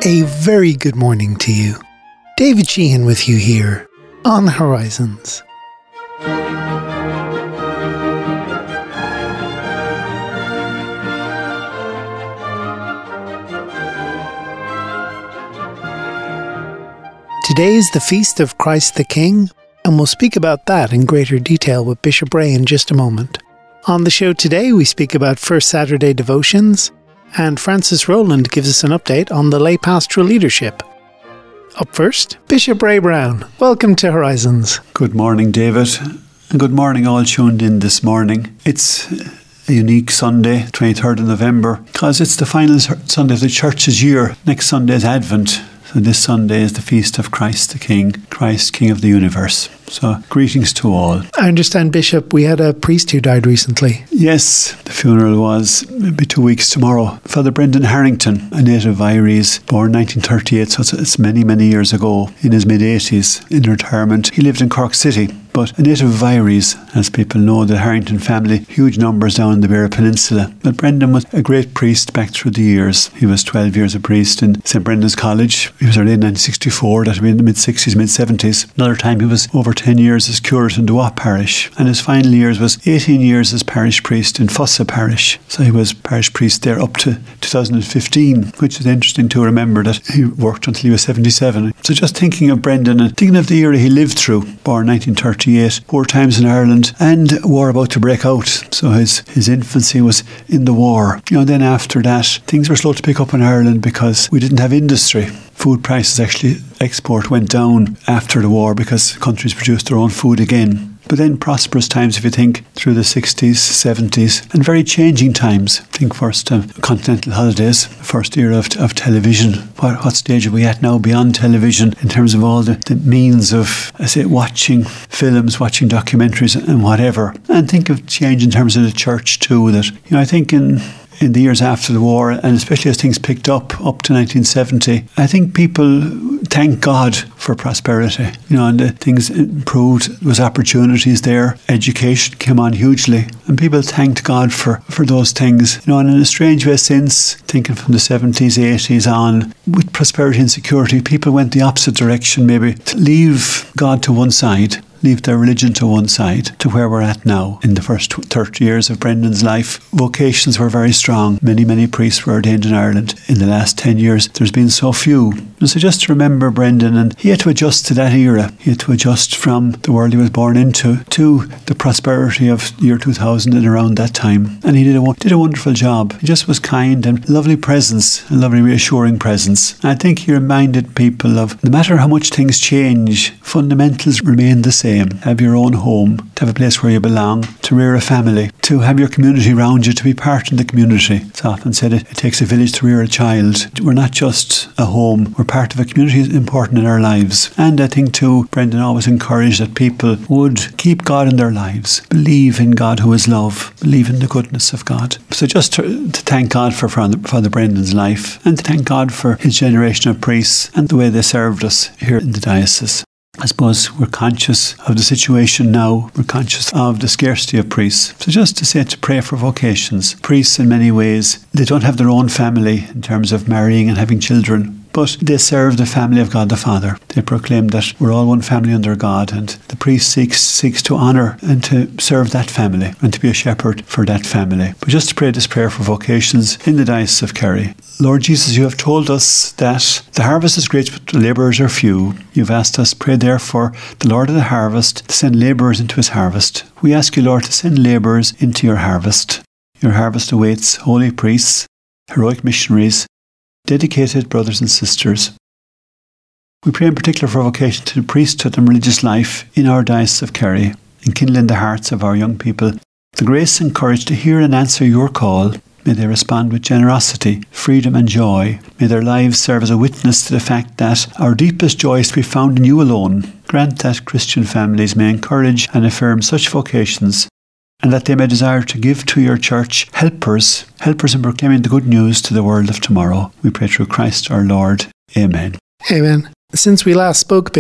A very good morning to you. David Sheehan with you here on Horizons. Today is the Feast of Christ the King, and we'll speak about that in greater detail with Bishop Ray in just a moment. On the show today, we speak about First Saturday devotions, and Francis Rowland gives us an update on the lay pastoral leadership. Up first, Bishop Ray Brown. Welcome to Horizons. Good morning, David, and good morning all tuned in this morning. It's a unique Sunday, 23rd of November, because it's the final Sunday of the Church's year. Next Sunday is Advent. So this Sunday is the Feast of Christ the King, Christ King of the universe. So greetings to all. I understand, Bishop, we had a priest who died recently. Yes, the funeral was maybe 2 weeks tomorrow. Father Brendan Harrington, a native of Iries, born 1938, so it's many, many years ago, in his mid-80s, in retirement. He lived in Cork City, but a native of Iries, as people know, the Harrington family, huge numbers down in the Beara Peninsula. But Brendan was a great priest back through the years. He was 12 years a priest in St. Brendan's College. He was ordained in 1964, that would be in the mid-60s, mid-70s. Another time he was over 10 years as curate in Duat Parish, and his final years was 18 years as parish priest in Fossa Parish. So he was parish priest there up to 2015, which is interesting to remember that he worked until he was 77. So just thinking of Brendan and thinking of the era he lived through, born 1938, war times in Ireland, and war about to break out. So his infancy was in the war. Then after that, things were slow to pick up in Ireland because we didn't have industry. Food prices, actually, export went down after the war because countries produced their own food again. But then prosperous times, if you think, through the 60s, 70s, and very changing times. Think first of continental holidays, first era of television. What stage are we at now beyond television in terms of all the means of, watching films, watching documentaries and whatever. And think of change in terms of the church too, that, I think in the years after the war, and especially as things picked up to 1970, I think people thank God for prosperity. And things improved. There was opportunities there. Education came on hugely. And people thanked God for those things. And in a strange way since, thinking from the 70s, 80s on, with prosperity and security, people went the opposite direction maybe, to leave God to one side, leave their religion to one side, to where we're at now. In the first 30 years of Brendan's life, vocations were very strong. Many, many priests were ordained in Ireland. In the last 10 years, there's been so few. And so just to remember Brendan, and he had to adjust to that era. He had to adjust from the world he was born into to the prosperity of the year 2000 and around that time. And he did a wonderful job. He just was kind and lovely presence, a lovely reassuring presence. And I think he reminded people of, no matter how much things change, fundamentals remain the same. Have your own home, to have a place where you belong, to rear a family, to have your community around you, to be part of the community. It's often said it takes a village to rear a child. We're not just a home, we're part of a community that's important in our lives. And I think too, Brendan always encouraged that people would keep God in their lives, believe in God who is love, believe in the goodness of God. So just to thank God for Father Brendan's life, and to thank God for his generation of priests and the way they served us here in the diocese. I suppose we're conscious of the situation now. We're conscious of the scarcity of priests. So just to say, to pray for vocations. Priests, in many ways, they don't have their own family in terms of marrying and having children, but they serve the family of God the Father. They proclaim that we're all one family under God, and the priest seeks to honour and to serve that family and to be a shepherd for that family. But just to pray this prayer for vocations in the Diocese of Kerry. Lord Jesus, you have told us that the harvest is great, but the labourers are few. You've asked us, pray therefore the Lord of the harvest to send labourers into his harvest. We ask you, Lord, to send labourers into your harvest. Your harvest awaits holy priests, heroic missionaries, dedicated brothers and sisters. We pray in particular for vocation to the priesthood and religious life in our Diocese of Kerry, and kindle in the hearts of our young people the grace and courage to hear and answer your call. May they respond with generosity, freedom and joy. May their lives serve as a witness to the fact that our deepest joy is to be found in you alone. Grant that Christian families may encourage and affirm such vocations, and that they may desire to give to your church helpers in proclaiming the good news to the world of tomorrow. We pray through Christ our Lord. Amen. Amen. Since we last spoke, Bishop,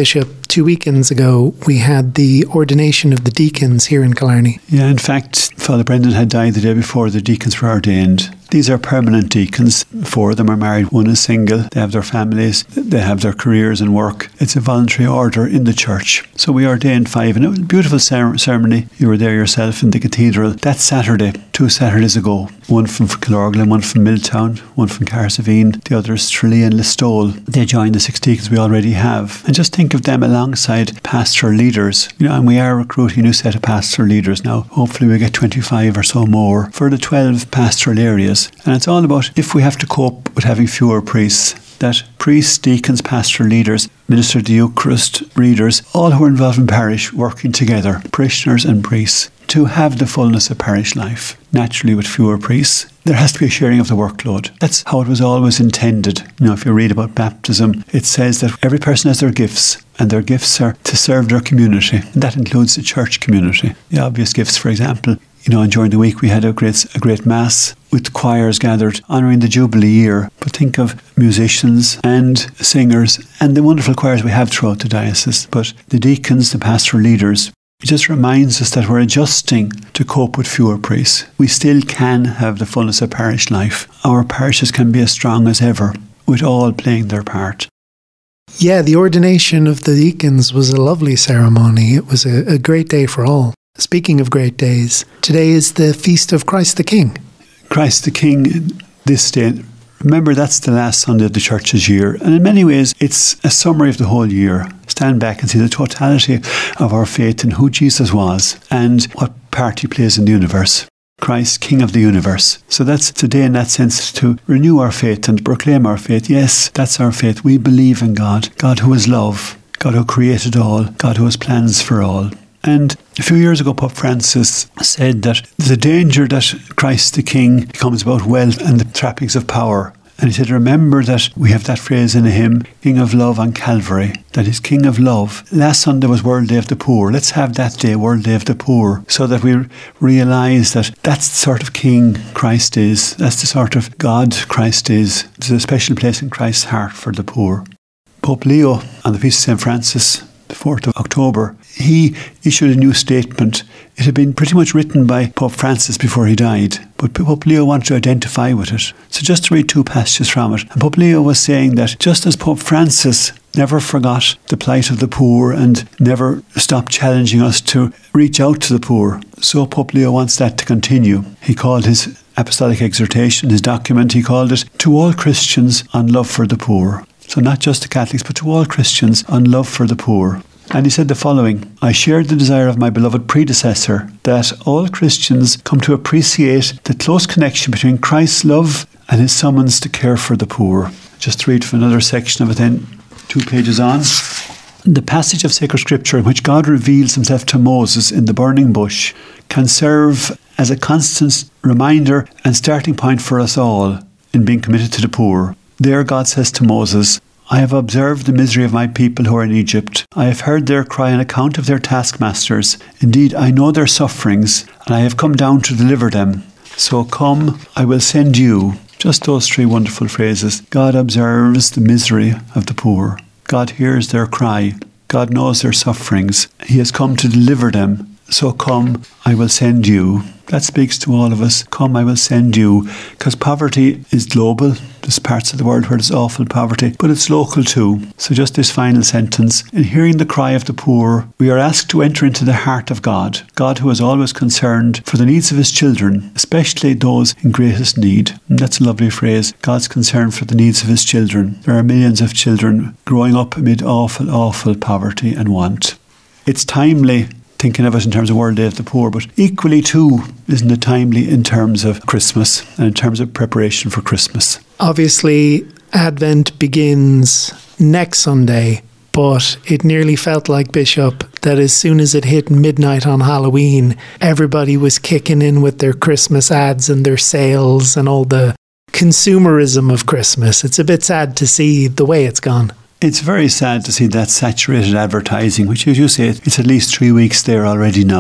2 weekends ago, we had the ordination of the deacons here in Killarney. Yeah, in fact, Father Brendan had died the day before the deacons were ordained. These are permanent deacons. 4 of them are married, 1 is single. They have their families, they have their careers and work. It's a voluntary order in the church. So we ordained 5, and it was a beautiful ceremony. You were there yourself in the cathedral. That Saturday, 2 Saturdays ago, 1 from Killorglin, 1 from Milltown, 1 from Carsavine, the other is Tralee and Listowel. They joined the 6 deacons we already have. And just think of them alongside pastoral leaders. And we are recruiting a new set of pastoral leaders now. Hopefully we get 25 or so more for the 12 pastoral areas. And it's all about, if we have to cope with having fewer priests, that priests, deacons, pastoral leaders, minister of the Eucharist, readers, all who are involved in parish working together, parishioners and priests, to have the fullness of parish life. Naturally, with fewer priests, there has to be a sharing of the workload. That's how it was always intended. If you read about baptism, it says that every person has their gifts, and their gifts are to serve their community. And that includes the church community. The obvious gifts, for example, and during the week we had a great mass with choirs gathered honouring the Jubilee year. But think of musicians and singers and the wonderful choirs we have throughout the diocese. But the deacons, the pastoral leaders, it just reminds us that we're adjusting to cope with fewer priests. We still can have the fullness of parish life. Our parishes can be as strong as ever, with all playing their part. Yeah, the ordination of the deacons was a lovely ceremony. It was a great day for all. Speaking of great days, today is the feast of Christ the King. Christ the King, this day, remember that's the last Sunday of the Church's year, and in many ways it's a summary of the whole year. Stand back and see the totality of our faith in who Jesus was and what part he plays in the universe. Christ, King of the universe. So that's today in that sense to renew our faith and proclaim our faith. Yes, that's our faith. We believe in God, God who is love, God who created all, God who has plans for all. And a few years ago, Pope Francis said that there's a danger that Christ the King becomes about wealth and the trappings of power. And he said, remember that we have that phrase in a hymn, King of Love on Calvary, that is King of Love. Last Sunday was World Day of the Poor. Let's have that day, World Day of the Poor, so that we realise that that's the sort of King Christ is. That's the sort of God Christ is. There's a special place in Christ's heart for the poor. Pope Leo, on the feast of St. Francis, the 4th of October, he issued a new statement. It had been pretty much written by Pope Francis before he died, but Pope Leo wanted to identify with it. So just to read 2 passages from it. And Pope Leo was saying that just as Pope Francis never forgot the plight of the poor and never stopped challenging us to reach out to the poor, so Pope Leo wants that to continue. He called his apostolic exhortation, his document, he called it, To All Christians on Love for the Poor. So not just to Catholics, but to all Christians on love for the poor. And he said the following, I shared the desire of my beloved predecessor that all Christians come to appreciate the close connection between Christ's love and his summons to care for the poor. Just to read from another section of it then, 2 pages on. The passage of sacred scripture in which God reveals himself to Moses in the burning bush can serve as a constant reminder and starting point for us all in being committed to the poor. There God says to Moses, I have observed the misery of my people who are in Egypt. I have heard their cry on account of their taskmasters. Indeed, I know their sufferings, and I have come down to deliver them. So come, I will send you. Just those 3 wonderful phrases. God observes the misery of the poor. God hears their cry. God knows their sufferings. He has come to deliver them. So come, I will send you. That speaks to all of us. Come, I will send you. Because poverty is global. There's parts of the world where there's awful poverty, but it's local too. So just this final sentence. In hearing the cry of the poor, we are asked to enter into the heart of God. God who is always concerned for the needs of his children, especially those in greatest need. And that's a lovely phrase. God's concern for the needs of his children. There are millions of children growing up amid awful, awful poverty and want. It's timely, thinking of it in terms of World Day of the Poor, but equally too, isn't it timely in terms of Christmas and in terms of preparation for Christmas? Obviously, Advent begins next Sunday, but it nearly felt like, Bishop, that as soon as it hit midnight on Halloween, everybody was kicking in with their Christmas ads and their sales and all the consumerism of Christmas. It's a bit sad to see the way it's gone. It's very sad to see that saturated advertising, which, as you say, it's at least 3 weeks there already now.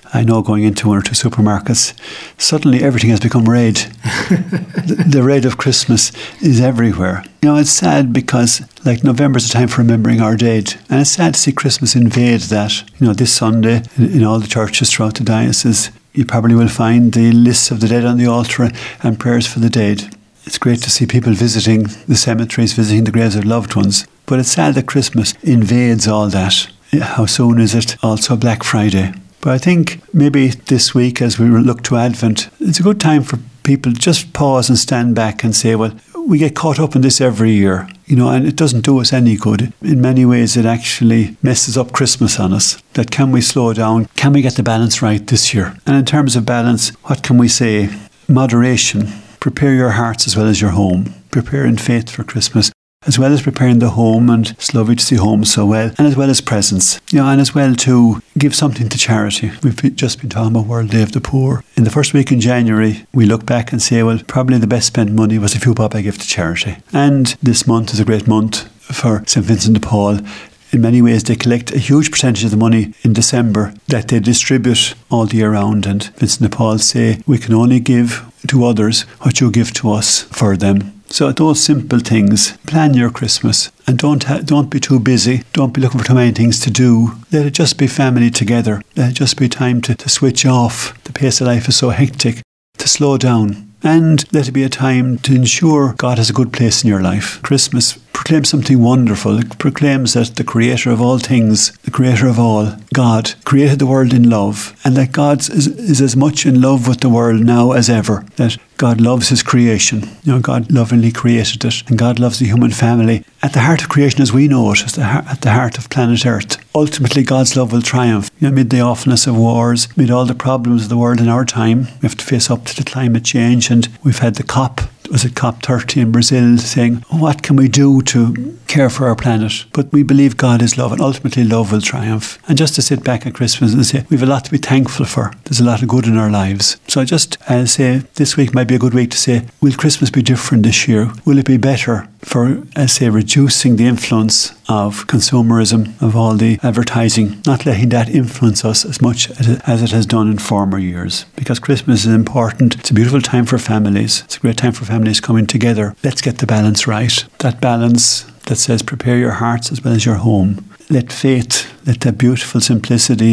I know going into one or two supermarkets, suddenly everything has become red. The red of Christmas is everywhere. It's sad because, like, November is a time for remembering our dead. And it's sad to see Christmas invade that. This Sunday, in all the churches throughout the diocese, you probably will find the lists of the dead on the altar and prayers for the dead. It's great to see people visiting the cemeteries, visiting the graves of loved ones. But it's sad that Christmas invades all that. How soon is it also Black Friday? But I think maybe this week, as we look to Advent, it's a good time for people to just pause and stand back and say, well, we get caught up in this every year, and it doesn't do us any good. In many ways, it actually messes up Christmas on us. That can we slow down? Can we get the balance right this year? And in terms of balance, what can we say? Moderation. Prepare your hearts as well as your home. Prepare in faith for Christmas, as well as preparing the home, and it's lovely to see home so well, and as well as presents, and as well to give something to charity. We've just been talking about World Day of the Poor. In the first week in January, we look back and say, well, probably the best spent money was if you bob I give to charity. And this month is a great month for St. Vincent de Paul. In many ways, they collect a huge percentage of the money in December that they distribute all the year round. And Vincent de Paul say, we can only give to others what you give to us for them. So those simple things, plan your Christmas, and don't be too busy. Don't be looking for too many things to do. Let it just be family together. Let it just be time to switch off. The pace of life is so hectic. To slow down. And let it be a time to ensure God has a good place in your life. Christmas proclaims something wonderful. It proclaims that the creator of all things, the creator of all, God, created the world in love, and that God is as much in love with the world now as ever. That God loves his creation. God lovingly created it, and God loves the human family. At the heart of creation as we know it, is at the heart of planet Earth. Ultimately, God's love will triumph. Amid the awfulness of wars, amid all the problems of the world in our time, we have to face up to the climate change, and we've had the COP30 in Brazil saying, what can we do to care for our planet? But we believe God is love, and ultimately love will triumph. And just to sit back at Christmas and say, we have a lot to be thankful for. There's a lot of good in our lives. So I'll say this week might be a good week to say, will Christmas be different this year? Will it be better for, reducing the influence of consumerism, of all the advertising, not letting that influence us as much as it has done in former years? Because Christmas is important. It's a beautiful time for families. It's a great time for families coming together. Let's get the balance right. That balance that says prepare your hearts as well as your home. Let faith, let that beautiful simplicity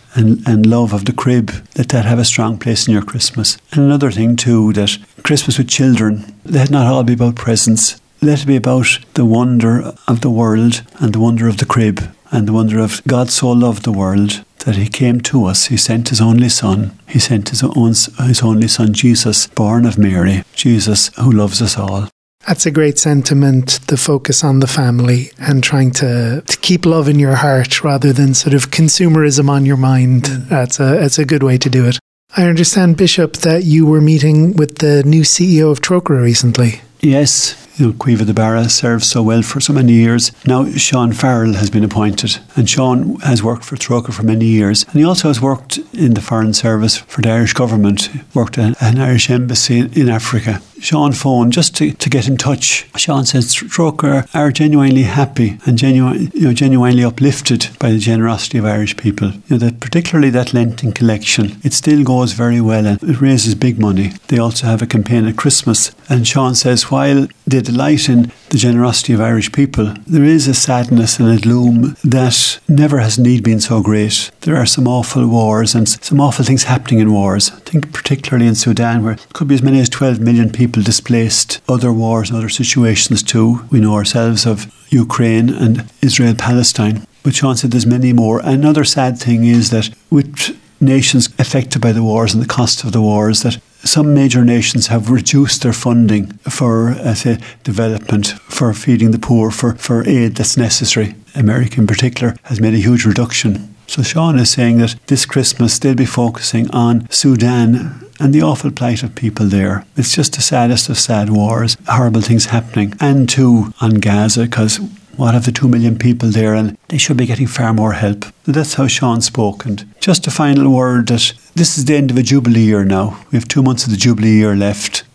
and love of the crib, let that have a strong place in your Christmas. And another thing too, that Christmas with children, let it not all be about presents. Let it be about the wonder of the world and the wonder of the crib and the wonder of God so loved the world that he came to us. He sent his only son. He sent his only son, Jesus, born of Mary, Jesus who loves us all. That's a great sentiment, the focus on the family and trying to keep love in your heart rather than sort of consumerism on your mind. That's a good way to do it. I understand, Bishop, that you were meeting with the new CEO of Trócaire recently. Yes. Caoimhe de Barra served so well for so many years. Now Sean Farrell has been appointed, and Sean has worked for Trócaire for many years, and he also has worked in the Foreign Service for the Irish government, worked at an Irish embassy in Africa. Sean phoned just to get in touch. Sean says Trócaire are genuinely happy and genuinely uplifted by the generosity of Irish people. That particularly that Lenten collection, it still goes very well and it raises big money. They also have a campaign at Christmas, and Sean says while they delight in the generosity of Irish people, there is a sadness and a gloom that never has indeed been so great. There are some awful wars and some awful things happening in wars. I think particularly in Sudan, where it could be as many as 12 million people displaced, other wars and other situations too. We know ourselves of Ukraine and Israel-Palestine. But Sean said there's many more. Another sad thing is that with nations affected by the wars and the cost of the wars, that some major nations have reduced their funding for, development, for feeding the poor, for aid that's necessary. America in particular has made a huge reduction. So Sean is saying that this Christmas they'll be focusing on Sudan and the awful plight of people there. It's just the saddest of sad wars, horrible things happening. And too on Gaza, because what of the 2 million people there, and they should be getting far more help. So that's how Sean spoke. And just a final word that this is the end of a Jubilee year now. We have 2 months of the Jubilee year left.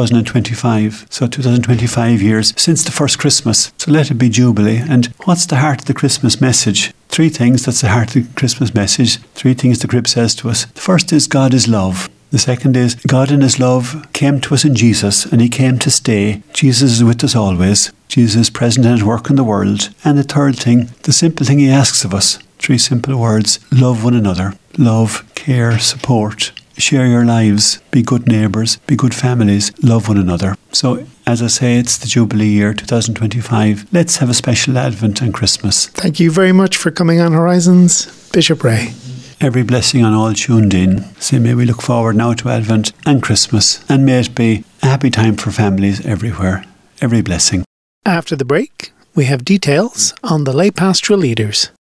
2025. So 2025 years since the first Christmas. So let it be Jubilee. And what's the heart of the Christmas message? Three things, that's the heart of the Christmas message. Three things the crib says to us. The first is God is love. The second is God in his love came to us in Jesus, and he came to stay. Jesus is with us always. Jesus is present and at work in the world. And the third thing, the simple thing he asks of us. Three simple words. Love one another. Love, care, support. Share your lives. Be good neighbours. Be good families. Love one another. So, as I say, it's the Jubilee year 2025. Let's have a special Advent and Christmas. Thank you very much for coming on Horizons, Bishop Ray. Every blessing on all tuned in. So may we look forward now to Advent and Christmas, and may it be a happy time for families everywhere. Every blessing. After the break, we have details on the lay pastoral leaders.